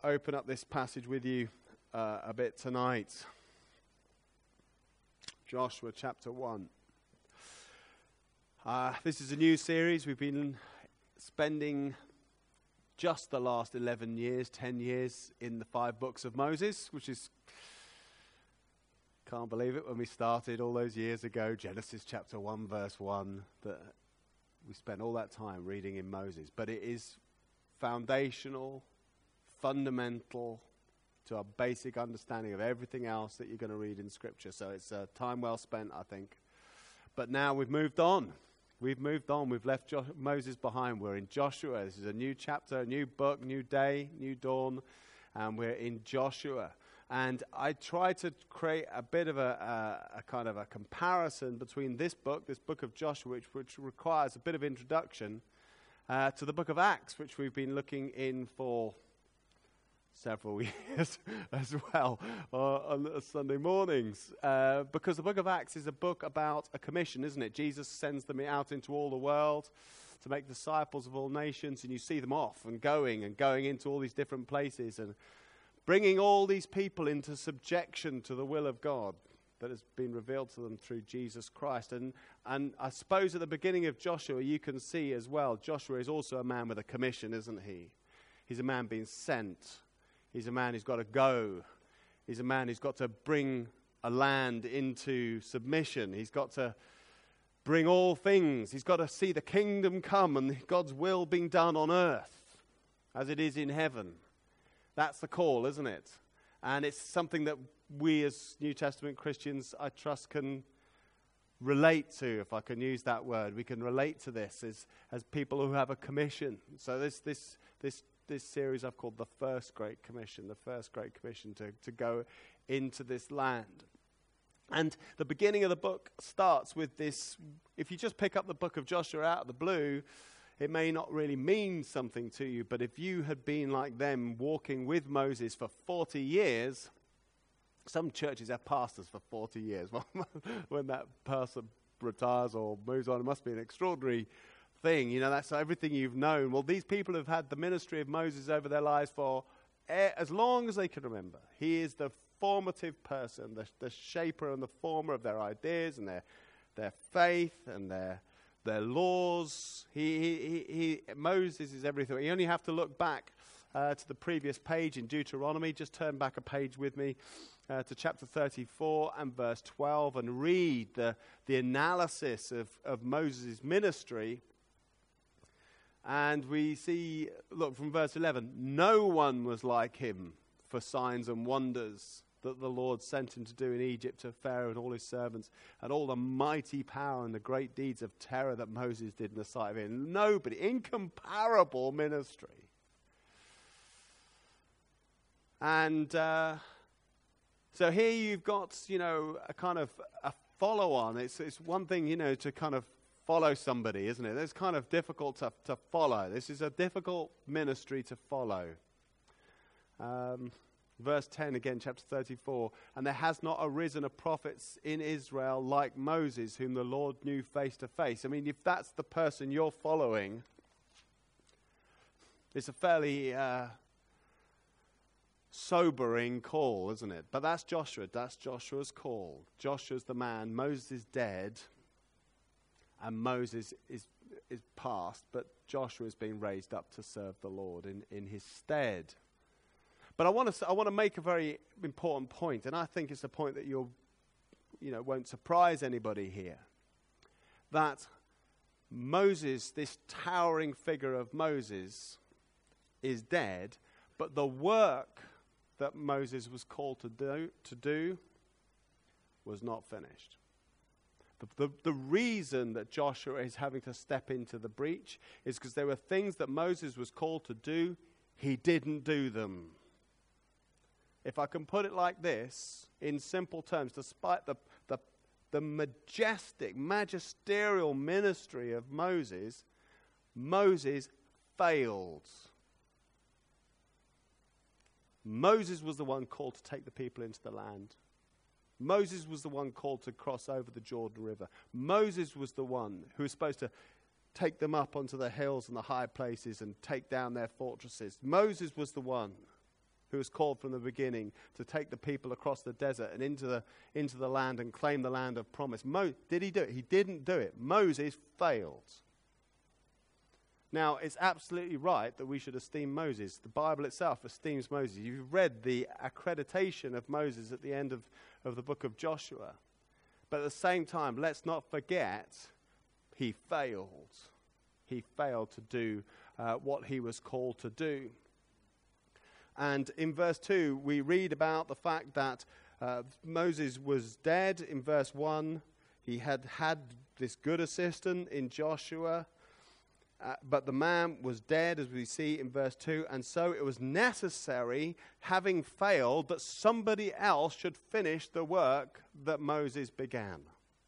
open up this passage with you a bit tonight. Joshua chapter 1. This is a new series. We've been spending just the last 11 years, 10 years in the 5 books of Moses, which is, can't believe it, when we started all those years ago, Genesis chapter 1 verse 1, that we spent all that time reading in Moses. But it is foundational, fundamental to our basic understanding of everything else that you're going to read in Scripture. So it's time well spent, I think. But now we've moved on. We've left Moses behind. We're in Joshua. This is a new chapter, a new book, new day, new dawn. And we're in Joshua. And I try to create a bit of a kind of a comparison between this book of Joshua, which requires a bit of introduction, to the book of Acts, which we've been looking in for several years as well on Sunday mornings, because the book of Acts is a book about a commission, isn't it? Jesus sends them out into all the world to make disciples of all nations, and you see them off and going into all these different places and bringing all these people into subjection to the will of God that has been revealed to them through Jesus Christ. And I suppose at the beginning of Joshua you can see as well, Joshua is also a man with a commission, isn't he? He's a man being sent. He's a man who's got to go. He's a man who's got to bring a land into submission. He's got to bring all things. He's got to see the kingdom come and God's will being done on earth as it is in heaven. That's the call, isn't it? And it's something that we as New Testament Christians, I trust, can relate to, if I can use that word. We can relate to this as people who have a commission. So this series I've called the First Great Commission, to go into this land. And the beginning of the book starts with this. If you just pick up the book of Joshua out of the blue, it may not really mean something to you, but if you had been like them walking with Moses for 40 years, some churches have pastors for 40 years. Well, when that person retires or moves on, it must be an extraordinary thing. You know, that's everything you've known. Well, these people have had the ministry of Moses over their lives for as long as they can remember. He is the formative person, the shaper and the former of their ideas and their faith and their laws. Moses is everything. You only have to look back to the previous page in Deuteronomy. Just turn back a page with me to chapter 34 and verse 12 and read the analysis of Moses' ministry. And we see, look, from verse 11, no one was like him for signs and wonders that the Lord sent him to do in Egypt to Pharaoh and all his servants, and all the mighty power and the great deeds of terror that Moses did in the sight of him. Nobody, incomparable ministry. And so here you've got, a kind of a follow-on. It's one thing, to kind of follow somebody, isn't it? It's kind of difficult to follow. This is a difficult ministry to follow. Verse 10 again, chapter 34. And there has not arisen a prophet in Israel like Moses, whom the Lord knew face to face. I mean, if that's the person you're following, it's a fairly sobering call, isn't it? But that's Joshua. That's Joshua's call. Joshua's the man. Moses is dead. And Moses is past. But Joshua is being raised up to serve the Lord in his stead. But I want to make a very important point, and I think it's a point that won't surprise anybody here. That Moses, this towering figure of Moses, is dead, but the work that Moses was called to do was not finished. The reason that Joshua is having to step into the breach is because there were things that Moses was called to do, he didn't do them. If I can put it like this, in simple terms, despite the majestic, magisterial ministry of Moses, Moses failed. Moses was the one called to take the people into the land. Moses was the one called to cross over the Jordan River. Moses was the one who was supposed to take them up onto the hills and the high places and take down their fortresses. Moses was the one. who was called from the beginning to take the people across the desert and into the land and claim the land of promise. Did he do it? He didn't do it. Moses failed. Now, it's absolutely right that we should esteem Moses. The Bible itself esteems Moses. You've read the accreditation of Moses at the end of the book of Joshua. But at the same time, let's not forget, he failed. He failed to do what he was called to do. And in verse 2, we read about the fact that Moses was dead. In verse 1, he had this good assistant in Joshua. But the man was dead, as we see in verse 2, and so it was necessary, having failed, that somebody else should finish the work that Moses began.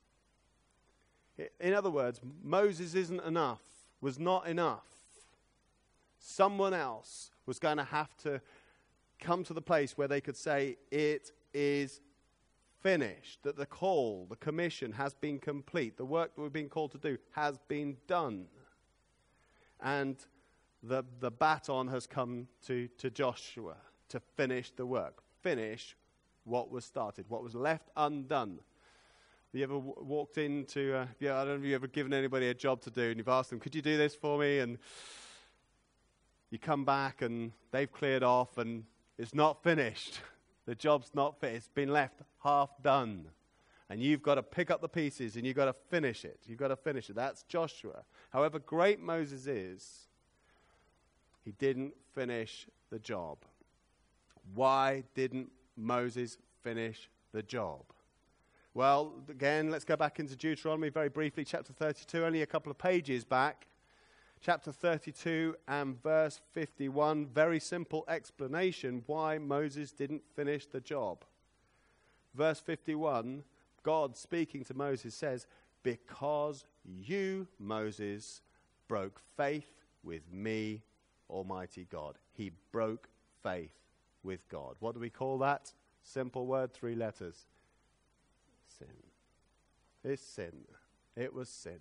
In other words, Moses was not enough. Someone else was going to have to come to the place where they could say, it is finished, that the call, the commission has been complete, the work that we've been called to do has been done. And the baton has come to Joshua to finish the work, finish what was started, what was left undone. Have you ever walked into, I don't know if you've ever given anybody a job to do and you've asked them, could you do this for me? And you come back and they've cleared off and it's not finished. The job's not finished. It's been left half done. And you've got to pick up the pieces and you've got to finish it. You've got to finish it. That's Joshua. However great Moses is, he didn't finish the job. Why didn't Moses finish the job? Well, again, let's go back into Deuteronomy very briefly, chapter 32, only a couple of pages back. Chapter 32 and verse 51, very simple explanation why Moses didn't finish the job. Verse 51, God speaking to Moses says, because you, Moses, broke faith with me, Almighty God. He broke faith with God. What do we call that? Simple word, 3 letters. Sin. It's sin. It was sin.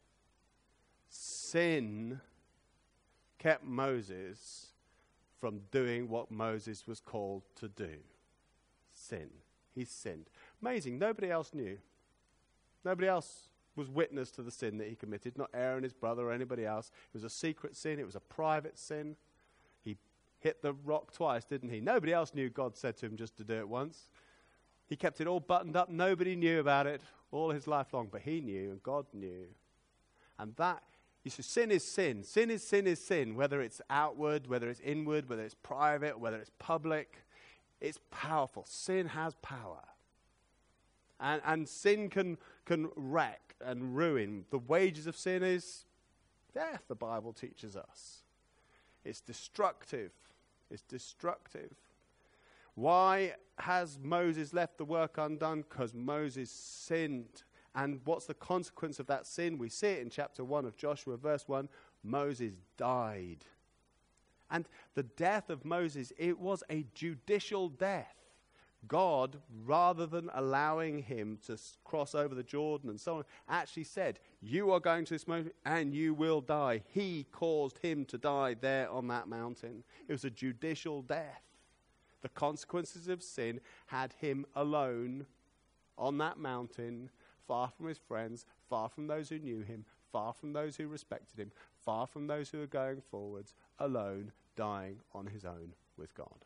Sin kept Moses from doing what Moses was called to do. Sin. He sinned. Amazing. Nobody else knew. Nobody else was witness to the sin that he committed. Not Aaron, his brother, or anybody else. It was a secret sin. It was a private sin. He hit the rock twice, didn't he? Nobody else knew God said to him just to do it once. He kept it all buttoned up. Nobody knew about it all his life long. But he knew and God knew. And that, you see, sin is sin. Sin is sin is sin. Whether it's outward, whether it's inward, whether it's private, whether it's public. It's powerful. Sin has power. And sin can wreck and ruin. The wages of sin is death, the Bible teaches us. It's destructive. It's destructive. Why has Moses left the work undone? Because Moses sinned. And what's the consequence of that sin? We see it in chapter 1 of Joshua, verse 1. Moses died. And the death of Moses, it was a judicial death. God, rather than allowing him to cross over the Jordan and so on, actually said, you are going to this mountain and you will die. He caused him to die there on that mountain. It was a judicial death. The consequences of sin had him alone on that mountain, far from his friends, far from those who knew him, far from those who respected him, far from those who were going forwards, alone, dying on his own with God.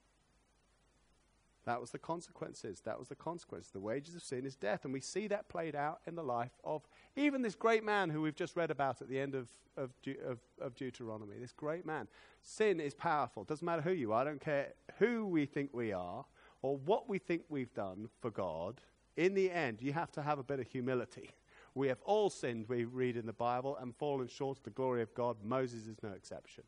That was the consequences. That was the consequence. The wages of sin is death. And we see that played out in the life of even this great man who we've just read about at the end of Deuteronomy. This great man. Sin is powerful. Doesn't matter who you are. I don't care who we think we are or what we think we've done for God. In the end, you have to have a bit of humility. We have all sinned, we read in the Bible, and fallen short of the glory of God. Moses is no exception.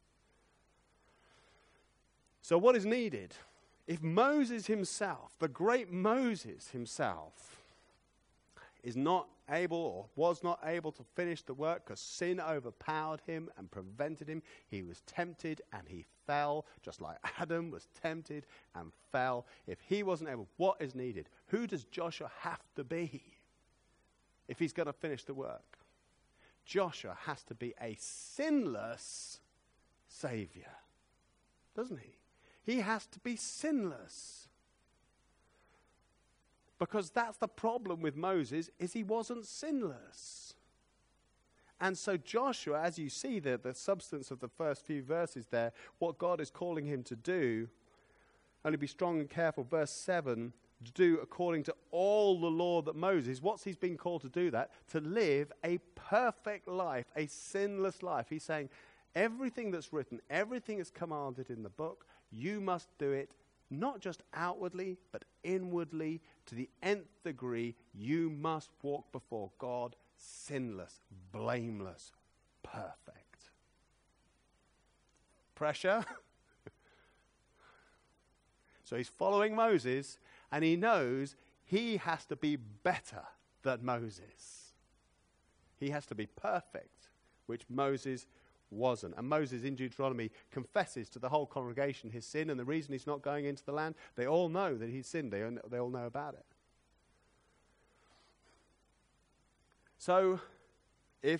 So what is needed? If Moses himself, the great Moses himself, is not able or was not able to finish the work because sin overpowered him and prevented him, he was tempted and he fell, just like Adam was tempted and fell. If he wasn't able, what is needed? Who does Joshua have to be if he's going to finish the work? Joshua has to be a sinless Savior, doesn't he? He has to be sinless. Because that's the problem with Moses, is he wasn't sinless. And so Joshua, as you see the substance of the first few verses there, what God is calling him to do, only be strong and careful, verse 7, to do according to all the law that Moses, what's he's been called to do that? To live a perfect life, a sinless life. He's saying, everything that's written, everything that's commanded in the book, you must do it not just outwardly, but inwardly, to the nth degree. You must walk before God sinless, blameless, perfect. Pressure. So he's following Moses, and he knows he has to be better than Moses. He has to be perfect, which Moses wasn't. And Moses in Deuteronomy confesses to the whole congregation his sin, and the reason he's not going into the land, they all know that he's sinned. They all know about it. So if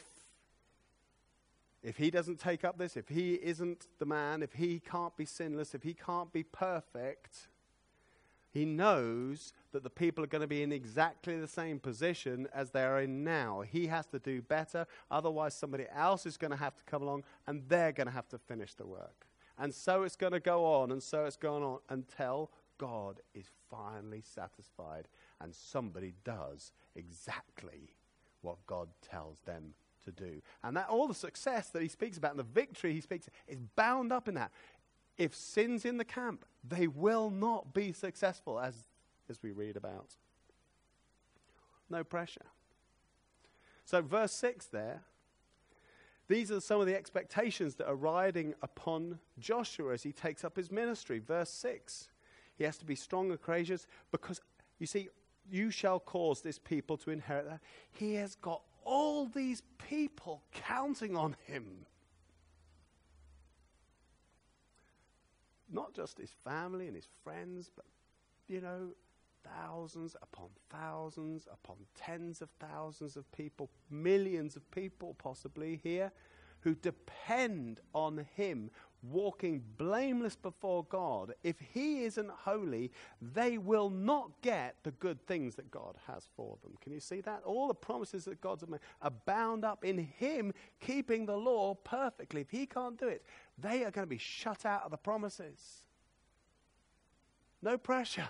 he doesn't take up this, if he isn't the man, if he can't be sinless, if he can't be perfect, he knows that the people are going to be in exactly the same position as they're in now. He has to do better, otherwise somebody else is going to have to come along and they're going to have to finish the work. And so it's going to go on, and so it's going on until God is finally satisfied and somebody does exactly what God tells them to do. And that all the success that he speaks about and the victory he speaks is bound up in that. If sin's in the camp, they will not be successful, as we read about. No pressure. So verse 6 there, these are some of the expectations that are riding upon Joshua as he takes up his ministry. Verse 6, he has to be strong and courageous because, you see, you shall cause this people to inherit that. He has got all these people counting on him. Not just his family and his friends, but, thousands upon tens of thousands of people, millions of people possibly here, who depend on him walking blameless before God. If he isn't holy, they will not get the good things that God has for them. Can you see that? All the promises that God's made are bound up in him keeping the law perfectly. If he can't do it, they are going to be shut out of the promises. No pressure.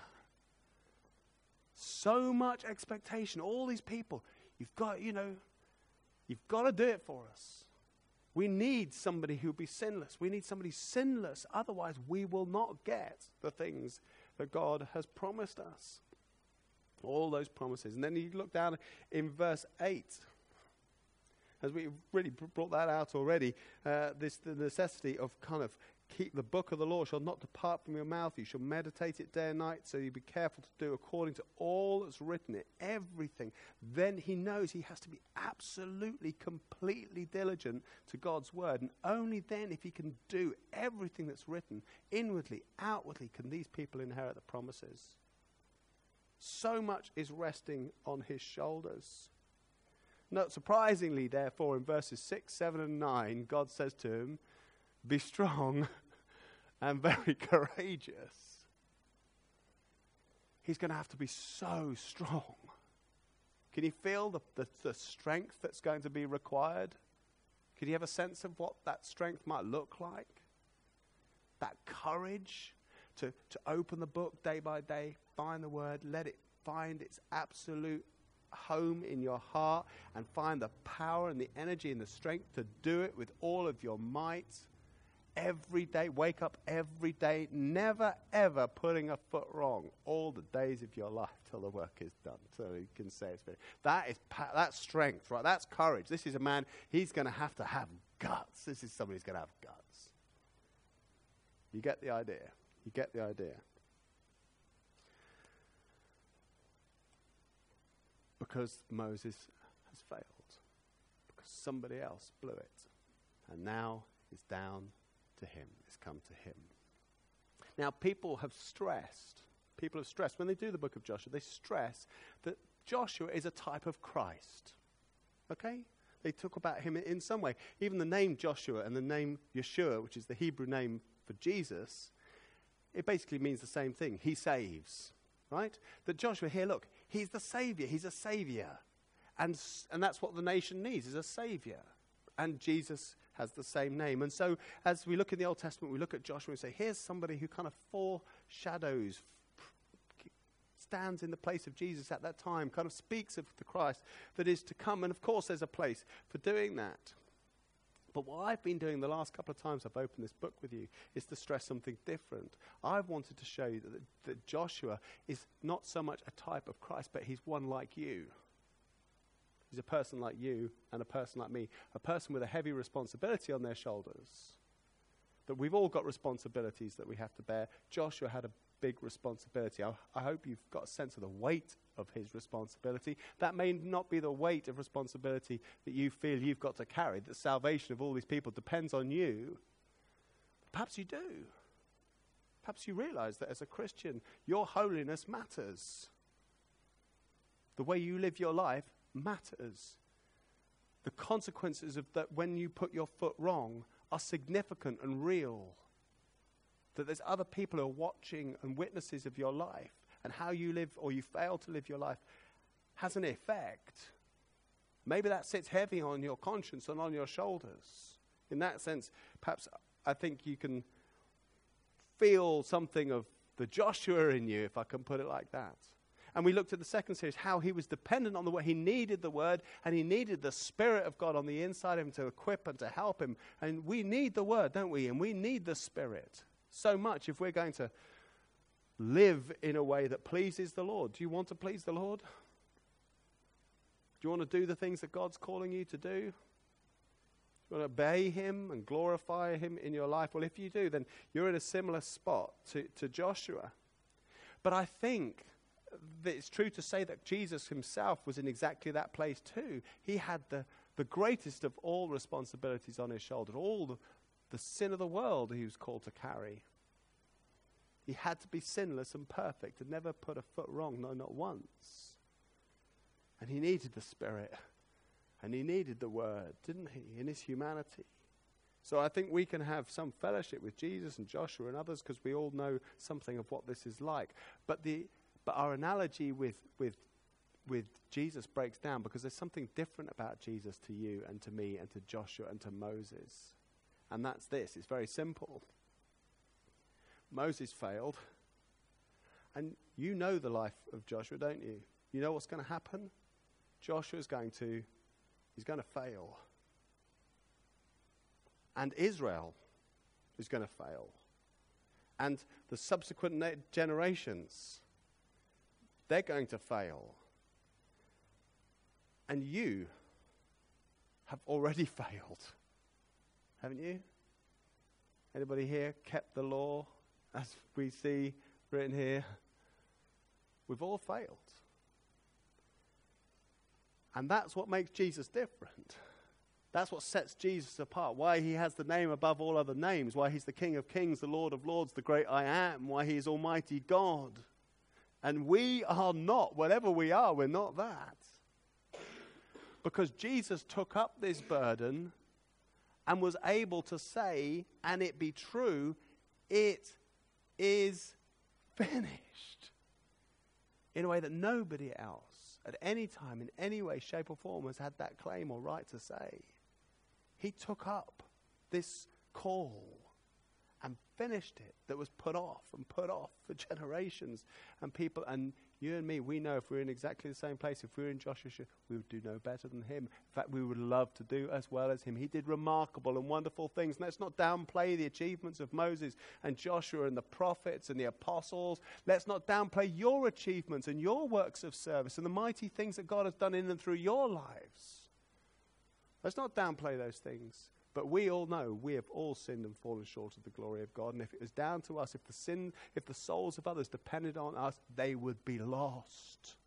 So much expectation. All these people, you've got to do it for us. We need somebody who'll be sinless. We need somebody sinless. Otherwise, we will not get the things that God has promised us. All those promises. And then you look down in verse 8. As we really brought that out already, the necessity of kind of keep the book of the law shall not depart from your mouth. You shall meditate it day and night, so you be careful to do according to all that's written in everything. Then he knows he has to be absolutely, completely diligent to God's word. And only then, if he can do everything that's written, inwardly, outwardly, can these people inherit the promises. So much is resting on his shoulders. Not surprisingly, therefore, in verses 6, 7, and 9, God says to him, be strong and very courageous. He's going to have to be so strong. Can you feel the strength that's going to be required? Can you have a sense of what that strength might look like? That courage to open the book day by day, find the word, let it find its absolute home in your heart, and find the power and the energy and the strength to do it with all of your might. Every day, wake up every day, never ever putting a foot wrong all the days of your life till the work is done. So you can say it's finished. That's strength, right? That's courage. This is a man, he's going to have guts. This is somebody who's going to have guts. You get the idea? You get the idea? Because Moses has failed. Because somebody else blew it. And now it's down to him. It's come to him. Now, people have stressed, when they do the book of Joshua, they stress that Joshua is a type of Christ. Okay? They talk about him in some way. Even the name Joshua and the name Yeshua, which is the Hebrew name for Jesus, it basically means the same thing. He saves, right? That Joshua here, look, he's the Savior. He's a Savior. And that's what the nation needs, is a Savior. And Jesus has the same name. And so as we look in the Old Testament, we look at Joshua and say, here's somebody who kind of foreshadows, stands in the place of Jesus at that time, kind of speaks of the Christ that is to come. And of course there's a place for doing that. But what I've been doing the last couple of times I've opened this book with you is to stress something different. I've wanted to show you that Joshua is not so much a type of Christ, but he's one like you. He's a person like you and a person like me, a person with a heavy responsibility on their shoulders. That we've all got responsibilities that we have to bear. Joshua had a big responsibility. I hope you've got a sense of the weight of his responsibility. That may not be the weight of responsibility that you feel you've got to carry, that salvation of all these people depends on you. Perhaps you do. Perhaps you realize that as a Christian, your holiness matters. The way you live your life matters. The consequences of that when you put your foot wrong are significant and real. That there's other people who are watching and witnesses of your life, and how you live or you fail to live your life has an effect. Maybe that sits heavy on your conscience and on your shoulders. In that sense, perhaps I think you can feel something of the Joshua in you, if I can put it like that. And we looked at the second series, how he was dependent on the word. He needed the word, and he needed the Spirit of God on the inside of him to equip and to help him. And we need the word, don't we? And we need the Spirit so much if we're going to live in a way that pleases the Lord. Do you want to please the Lord? Do you want to do the things that God's calling you to do? Do you want to obey him and glorify him in your life? Well, if you do, then you're in a similar spot to Joshua. But I think that it's true to say that Jesus himself was in exactly that place too. He had the greatest of all responsibilities on his shoulder, all the sin of the world he was called to carry. He had to be sinless and perfect and never put a foot wrong, no, not once. And he needed the Spirit, and he needed the Word, didn't he, in his humanity. So I think we can have some fellowship with Jesus and Joshua and others because we all know something of what this is like. But our analogy with Jesus breaks down because there's something different about Jesus to you and to me and to Joshua and to Moses. And that's this. It's very simple. Moses failed. And you know the life of Joshua, don't you? You know what's going to happen? Joshua's going to fail. And Israel is going to fail. And the subsequent generations, they're going to fail. And you have already failed. Haven't you? Anybody here kept the law as we see written here? We've all failed. And that's what makes Jesus different. That's what sets Jesus apart. Why he has the name above all other names. Why he's the King of Kings, the Lord of Lords, the great I am. Why he is Almighty God. And we are not, whatever we are, we're not that. Because Jesus took up this burden and was able to say, and it be true, it is finished. In a way that nobody else at any time, in any way, shape or form has had that claim or right to say. He took up this call and finished it that was put off for generations. And people, and you and me, we know if we're in exactly the same place, if we're in Joshua, we would do no better than him. In fact, we would love to do as well as him. He did remarkable and wonderful things. And let's not downplay the achievements of Moses and Joshua and the prophets and the apostles. Let's not downplay your achievements and your works of service and the mighty things that God has done in and through your lives. Let's not downplay those things. But we all know we have all sinned and fallen short of the glory of God. And if it was down to us, if the souls of others depended on us, they would be lost.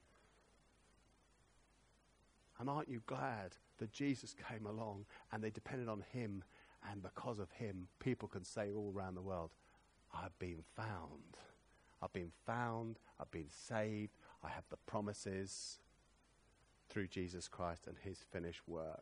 And aren't you glad that Jesus came along and they depended on him, and because of him, people can say all around the world, I've been found. I've been found. I've been saved. I have the promises through Jesus Christ and his finished work.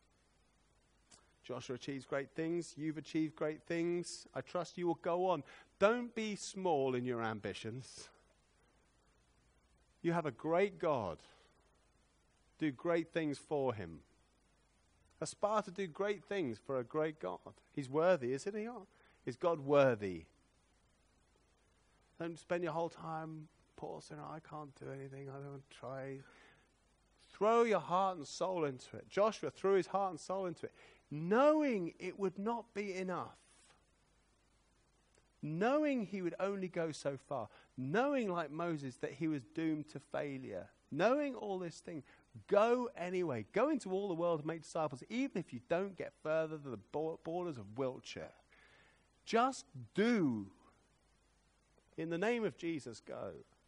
Joshua achieves great things. You've achieved great things. I trust you will go on. Don't be small in your ambitions. You have a great God. Do great things for him. Aspire to do great things for a great God. He's worthy, isn't he? Is God worthy? Don't spend your whole time, poor sinner, I can't do anything, I don't try. Throw your heart and soul into it. Joshua threw his heart and soul into it, knowing it would not be enough. Knowing he would only go so far. Knowing, like Moses, that he was doomed to failure. Knowing all this thing. Go anyway. Go into all the world and make disciples, even if you don't get further than the borders of Wiltshire. Just do. In the name of Jesus, go.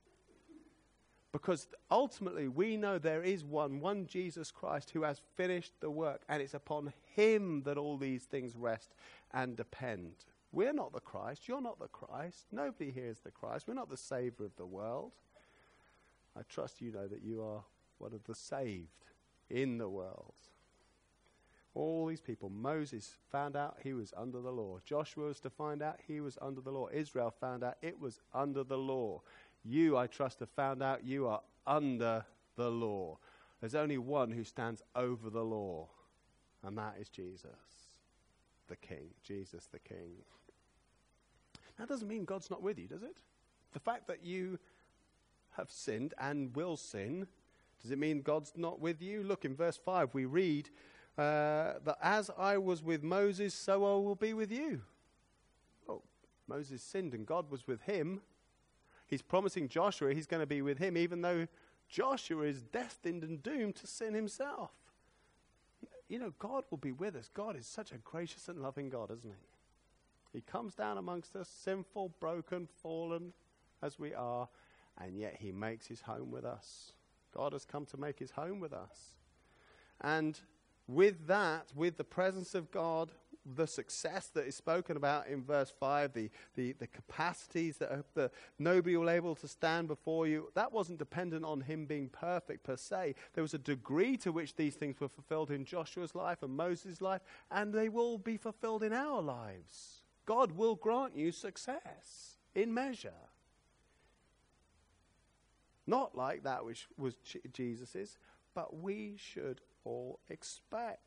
Because ultimately we know there is one Jesus Christ, who has finished the work, and it's upon him that all these things rest and depend. We're not the Christ. You're not the Christ. Nobody here is the Christ. We're not the Savior of the world. I trust you know that you are one of the saved in the world. All these people. Moses found out he was under the law. Joshua was to find out he was under the law. Israel found out it was under the law. You, I trust, have found out you are under the law. There's only one who stands over the law, and that is Jesus, the King. Jesus, the King. That doesn't mean God's not with you, does it? The fact that you have sinned and will sin, does it mean God's not with you? Look, in verse 5 we read that as I was with Moses, so I will be with you. Oh, Moses sinned and God was with him. He's promising Joshua he's going to be with him, even though Joshua is destined and doomed to sin himself. You know, God will be with us. God is such a gracious and loving God, isn't he? He comes down amongst us, sinful, broken, fallen as we are, and yet he makes his home with us. God has come to make his home with us. And with that, with the presence of God, the success that is spoken about in verse 5, the capacities that nobody will able to stand before you, that wasn't dependent on him being perfect per se. There was a degree to which these things were fulfilled in Joshua's life and Moses' life, and they will be fulfilled in our lives. God will grant you success in measure. Not like that which was Jesus's, but we should all expect.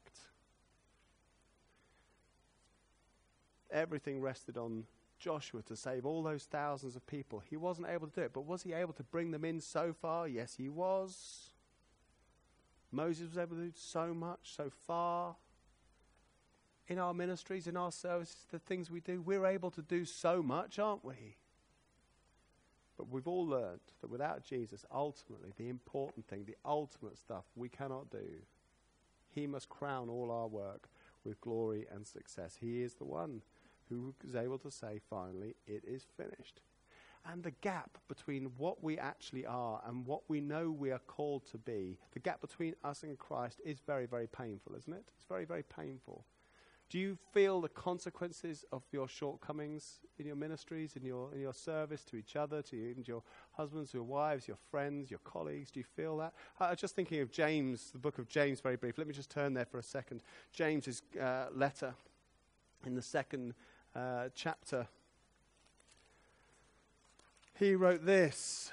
Everything rested on Joshua to save all those thousands of people. He wasn't able to do it, but was he able to bring them in so far? Yes, he was. Moses was able to do so much, so far. In our ministries, in our services, the things we do, we're able to do so much, aren't we? But we've all learned that without Jesus, ultimately, the important thing, the ultimate stuff, we cannot do. He must crown all our work with glory and success. He is the one who is able to say, finally, it is finished. And the gap between what we actually are and what we know we are called to be, the gap between us and Christ is very, very painful, isn't it? It's very, very painful. Do you feel the consequences of your shortcomings in your ministries, in your service to each other, to your husbands, your wives, your friends, your colleagues? Do you feel that? I was just thinking of James, the book of James, very briefly. Let me just turn there for a second. James's letter in the second chapter. He wrote this.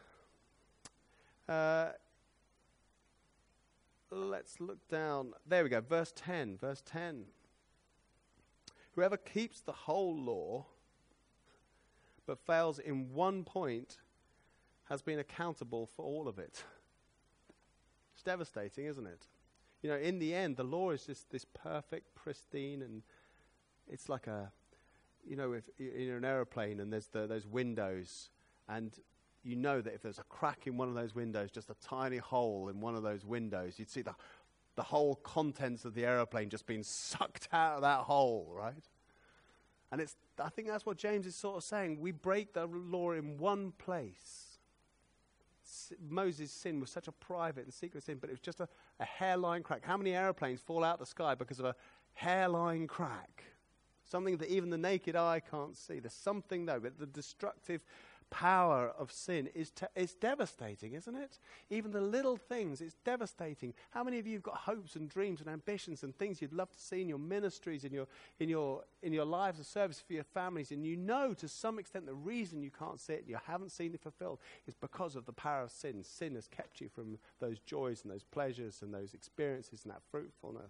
Let's look down. There we go. Verse 10. Verse 10. Whoever keeps the whole law but fails in one point has been accountable for all of it. It's devastating, isn't it? You know, in the end, the law is just this perfect, pristine, and it's like a, you know, if you're in an aeroplane and there's those windows, and you know that if there's a crack in one of those windows, just a tiny hole in one of those windows, you'd see the whole contents of the aeroplane just being sucked out of that hole, right? And I think that's what James is sort of saying. We break the law in one place. Moses' sin was such a private and secret sin, but it was just a hairline crack. How many aeroplanes fall out of the sky because of a hairline crack? Something that even the naked eye can't see. There's something, though, but the destructive power of sin is devastating, isn't it? Even the little things, it's devastating. How many of you have got hopes and dreams and ambitions and things you'd love to see in your ministries, in your lives of service for your families, and you know to some extent the reason you can't see it, you haven't seen it fulfilled, is because of the power of sin. Sin has kept you from those joys and those pleasures and those experiences and that fruitfulness.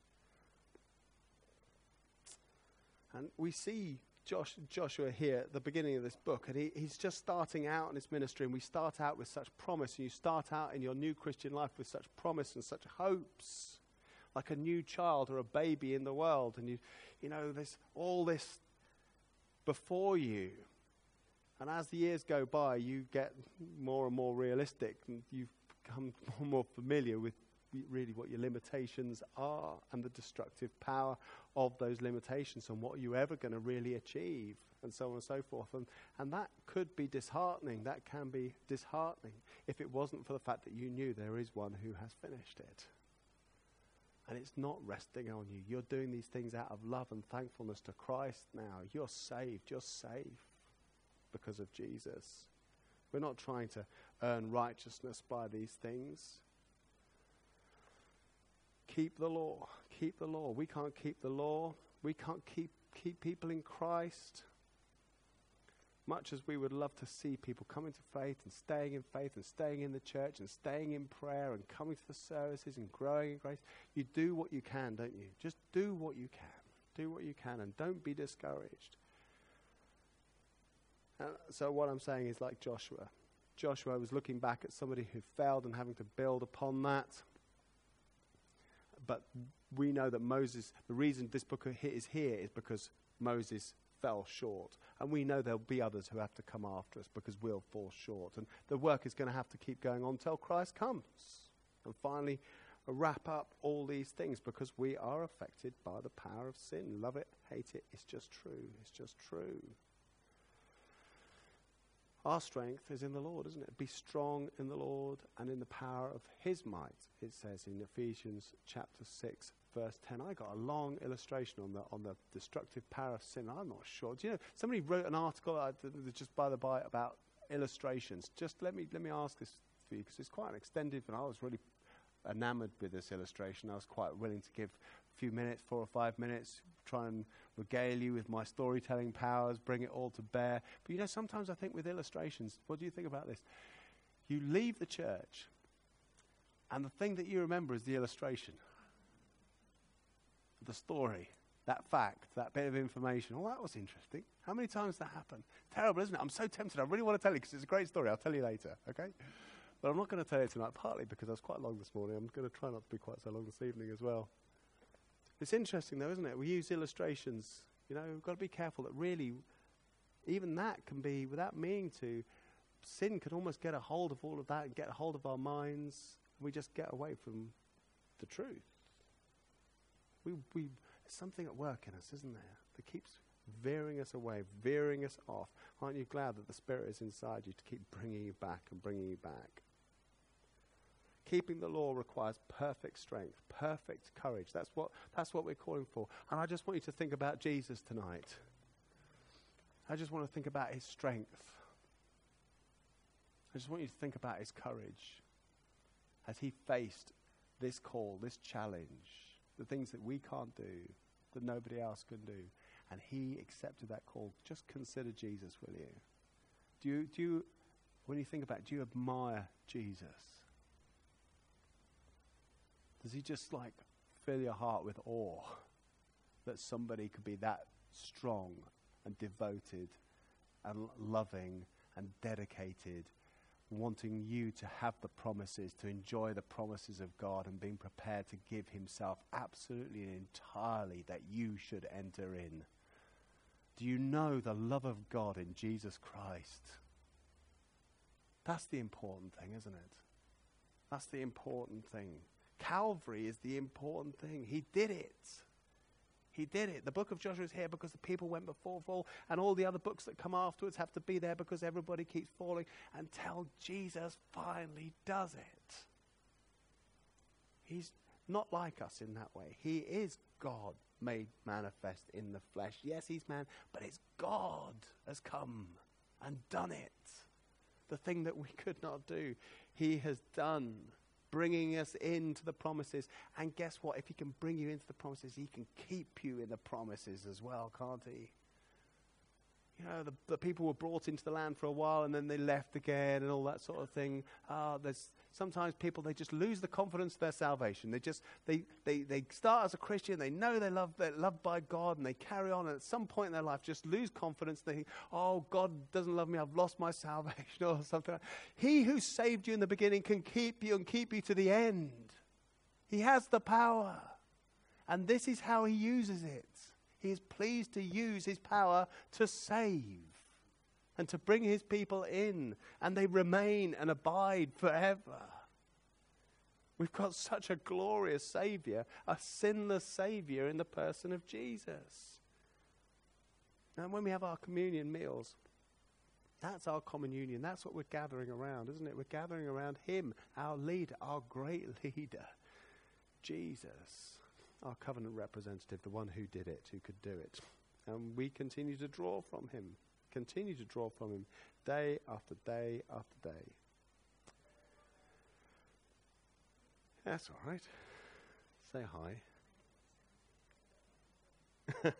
And we see Joshua here at the beginning of this book, and he's just starting out in his ministry, and we start out with such promise, and you start out in your new Christian life with such promise and such hopes, like a new child or a baby in the world, and you know there's all this before you. And as the years go by, you get more and more realistic, and you become more and more familiar with really what your limitations are and the destructive power of those limitations, and what you're ever going to really achieve, and so on and so forth. And that could be disheartening. That can be disheartening if it wasn't for the fact that you knew there is one who has finished it. And it's not resting on you. You're doing these things out of love and thankfulness to Christ now. You're saved. You're safe because of Jesus. We're not trying to earn righteousness by these things. Keep the law. Keep the law. We can't keep the law. We can't keep people in Christ. Much as we would love to see people coming to faith and staying in the church and staying in prayer and coming to the services and growing in grace, you do what you can, don't you? Just do what you can. Do what you can, and don't be discouraged. So what I'm saying is like Joshua. Joshua was looking back at somebody who failed and having to build upon that. But we know that Moses, the reason this book is here is because Moses fell short. And we know there'll be others who have to come after us because we'll fall short. And the work is going to have to keep going on till Christ comes. And finally, wrap up all these things, because we are affected by the power of sin. Love it, hate it, it's just true. It's just true. Our strength is in the Lord, isn't it? Be strong in the Lord and in the power of his might, it says in Ephesians chapter 6, verse 10. I got a long illustration on the destructive power of sin. I'm not sure. Do you know, somebody wrote an article, just by the by, about illustrations. Just let me ask this for you, because it's quite an extended, and I was really enamored with this illustration. I was quite willing to give a few minutes, 4 or 5 minutes, try and regale you with my storytelling powers, bring it all to bear. But you know, sometimes I think with illustrations, what do you think about this? You leave the church, and the thing that you remember is the illustration, the story, that fact, that bit of information. Oh, that was interesting. How many times that happened? Terrible, isn't it? I'm so tempted. I really want to tell you because it's a great story. I'll tell you later, okay? But I'm not going to tell you tonight, partly because I was quite long this morning. I'm going to try not to be quite so long this evening as well. It's interesting, though, isn't it? We use illustrations. You know, we've got to be careful that really, even that can be, without meaning to, sin can almost get a hold of all of that and get a hold of our minds. And we just get away from the truth. There's something at work in us, isn't there, that keeps veering us away, veering us off. Aren't you glad that the Spirit is inside you to keep bringing you back and bringing you back? Keeping the law requires perfect strength, perfect courage. That's what we're calling for. And I just want you to think about Jesus tonight. I just want to think about his strength. I just want you to think about his courage as he faced this call, this challenge, the things that we can't do, that nobody else can do. And he accepted that call. Just consider Jesus, will you? Do you, when you think about it, do you admire Jesus? Does he just like fill your heart with awe that somebody could be that strong and devoted and loving and dedicated, wanting you to have the promises, to enjoy the promises of God, and being prepared to give himself absolutely and entirely that you should enter in? Do you know the love of God in Jesus Christ? That's the important thing, isn't it? That's the important thing. Calvary is the important thing. He did it. He did it. The book of Joshua is here because the people went before fall, and all the other books that come afterwards have to be there because everybody keeps falling until Jesus finally does it. He's not like us in that way. He is God made manifest in the flesh. Yes, he's man, but it's God has come and done it. The thing that we could not do, he has done, bringing us into the promises. And guess what? If he can bring you into the promises, he can keep you in the promises as well, can't he? You know, the people were brought into the land for a while and then they left again and all that sort of thing. There's sometimes people, they just lose the confidence of their salvation. They start as a Christian, they know they're loved by God, and they carry on, and at some point in their life just lose confidence. They think, oh, God doesn't love me, I've lost my salvation or something. He who saved you in the beginning can keep you and keep you to the end. He has the power. And this is how he uses it. He is pleased to use his power to save and to bring his people in, and they remain and abide forever. We've got such a glorious Savior, a sinless Savior in the person of Jesus. And when we have our communion meals, that's our common union. That's what we're gathering around, isn't it? We're gathering around him, our leader, our great leader, Jesus. Our covenant representative, the one who did it, who could do it. And we continue to draw from him, day after day after day. That's all right. Say hi.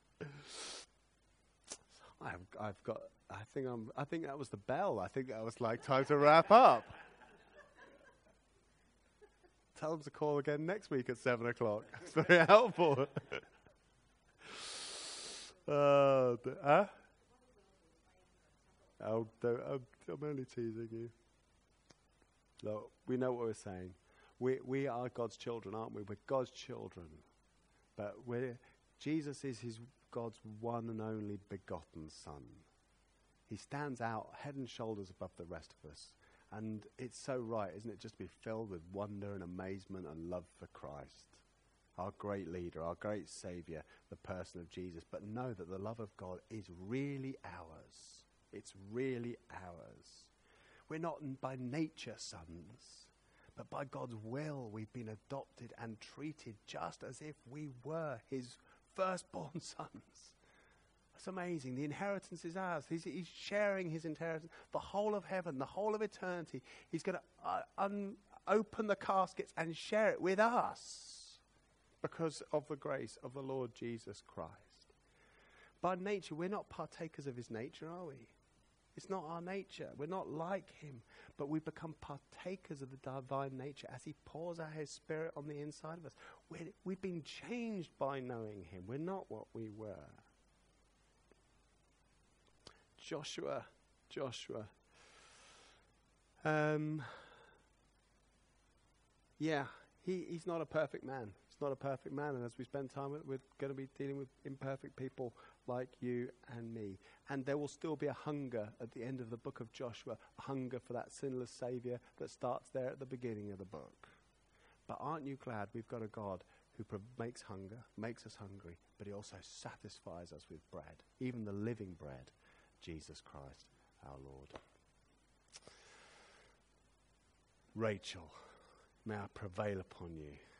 I think that was the bell. I think that was like time to wrap up. Tell them to call again next week at 7 o'clock. It's very helpful. I'm only teasing you. Look, we know what we're saying. We are God's children, aren't we? We're God's children. But Jesus is God's one and only begotten Son. He stands out head and shoulders above the rest of us. And it's so right, isn't it, just to be filled with wonder and amazement and love for Christ, our great leader, our great Savior, the person of Jesus. But know that the love of God is really ours. It's really ours. We're not by nature sons, but by God's will we've been adopted and treated just as if we were his firstborn sons. It's amazing. The inheritance is ours. He's sharing his inheritance. The whole of heaven, the whole of eternity. He's going to open the caskets and share it with us because of the grace of the Lord Jesus Christ. By nature, we're not partakers of his nature, are we? It's not our nature. We're not like him. But we become partakers of the divine nature as he pours out his Spirit on the inside of us. We've been changed by knowing him. We're not what we were. Joshua. He's not a perfect man. He's not a perfect man. And as we spend time with it, we're going to be dealing with imperfect people like you and me. And there will still be a hunger at the end of the book of Joshua, a hunger for that sinless Savior that starts there at the beginning of the book. But aren't you glad we've got a God who makes us hungry, but he also satisfies us with bread, even the living bread, Jesus Christ, our Lord. Rachel, may I prevail upon you